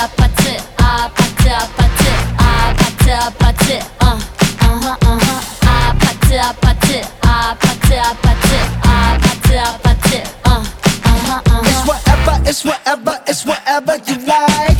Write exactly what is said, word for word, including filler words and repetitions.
아파트 아파트 아파트 아파트 아파트 어 어허 어허 아파트 아파트 아파트 아파트 아파트 아파트 어 어허 어허 It's whatever, it's whatever, it's whatever you like.